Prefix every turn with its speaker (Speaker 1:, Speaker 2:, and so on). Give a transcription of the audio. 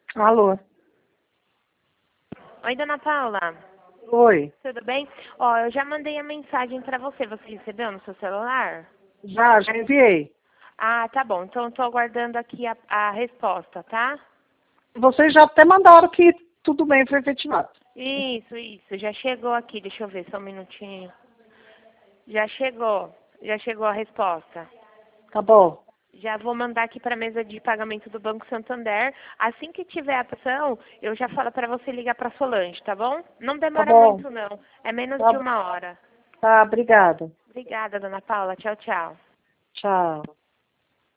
Speaker 1: Alô?
Speaker 2: Oi, dona Paula.
Speaker 1: Oi.
Speaker 2: Tudo bem? Ó, eu já mandei a mensagem pra você. Você recebeu no seu celular?
Speaker 1: Já enviei.
Speaker 2: Ah, tá bom. Então eu tô aguardando aqui a resposta, tá?
Speaker 1: Vocês já até mandaram que tudo bem, foi efetivado.
Speaker 2: Isso. Já chegou aqui. Deixa eu ver só um minutinho. Já chegou. Já chegou a resposta.
Speaker 1: Tá bom.
Speaker 2: Já vou mandar aqui para a mesa de pagamento do Banco Santander. Assim que tiver a opção, eu já falo para você ligar para Solange, tá bom? Não
Speaker 1: Tá
Speaker 2: demora
Speaker 1: bom.
Speaker 2: muito, não. É menos de
Speaker 1: Tá,
Speaker 2: uma hora.
Speaker 1: tá, obrigada.
Speaker 2: Obrigada, dona Paula. Tchau, tchau.
Speaker 1: Tchau.